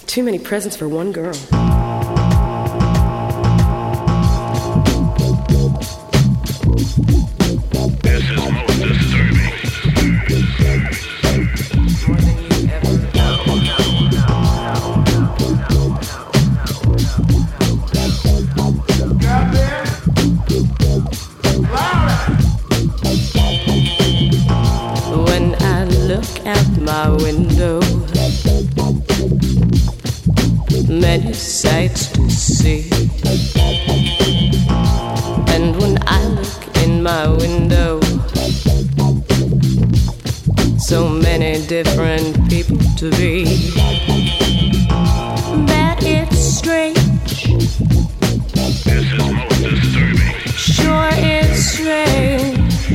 Too many presents for one girl. This is most disturbing. More than you ever know. When I look out my window, many sights to see. And when I look in my window, so many different people to be. That it's strange. This is most disturbing. Sure it's strange.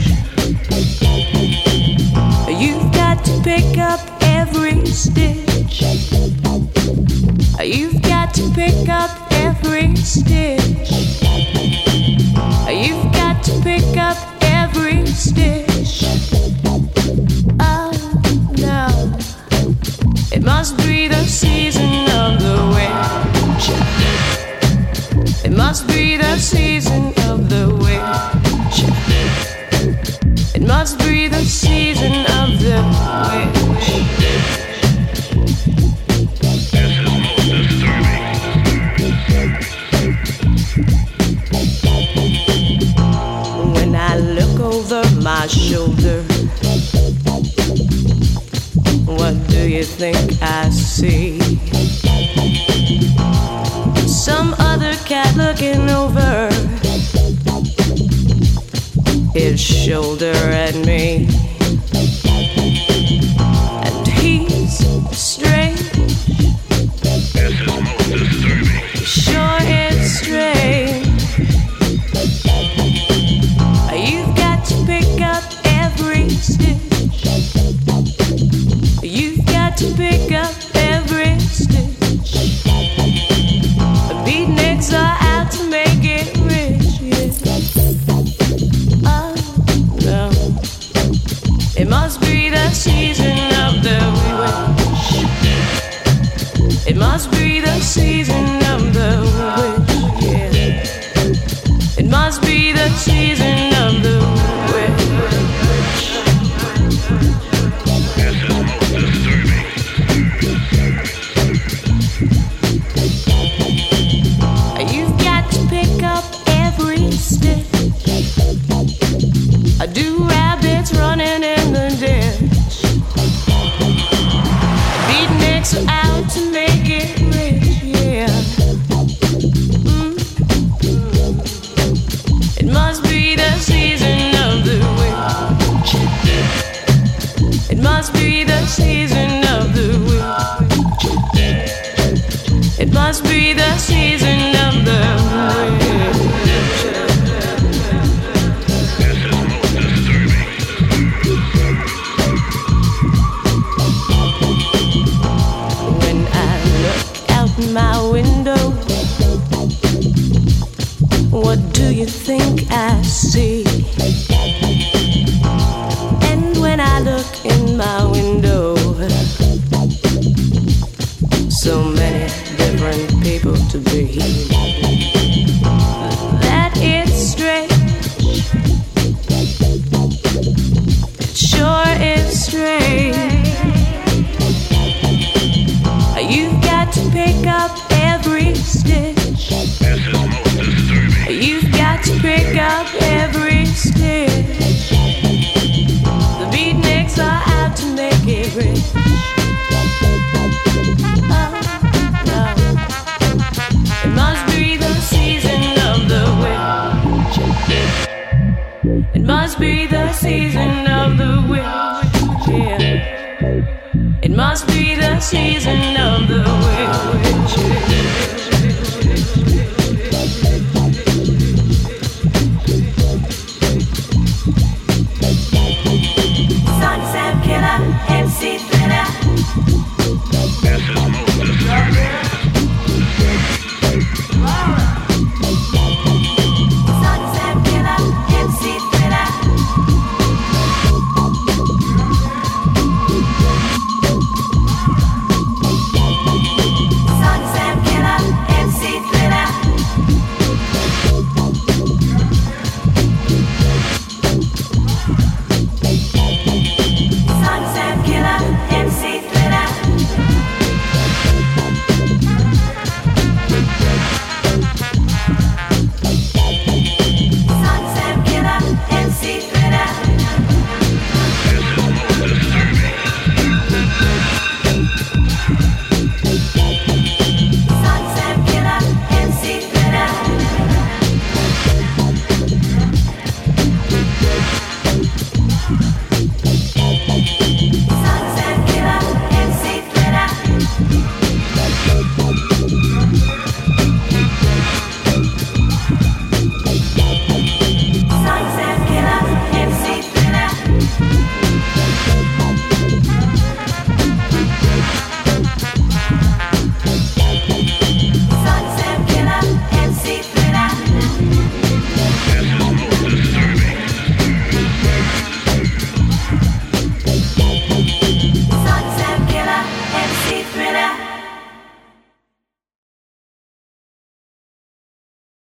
You've got to pick up every stitch. You've got to pick up every stitch. You've got to pick up every stitch. Oh no, it must be the season of the witch. It must be the season of the witch. It must be the season of the witch. When I look over my shoulder, what do you think I see? Some other cat looking over his shoulder at me. And he's strange. This is most disturbing. Sure it's strange. You've got to pick up every stitch. You've got to pick up every stitch. Beatniks are out to make it rich, yeah. Oh no, it must be the season of the witch. It must be the season of the witch, yeah. It must be the season of the witch. This is most disturbing. You've got to pick up every stitch. Do rabbits running in the ditch. Beatniks are out to make it rich, yeah. It must be the season of the witch. It must be the season of the witch. It must be the season of the witch. This is most disturbing. When I look out my window, what do you think I see? And when I look in my window, so many different people to be. That it's strange. It sure is strange. You've got to pick up every stitch. This is most disturbing. You've got to pick up every stitch. The beatniks are out to make it rich. Oh, no. It must be the season of the witch. It must be the season of the witch, yeah. It must be the season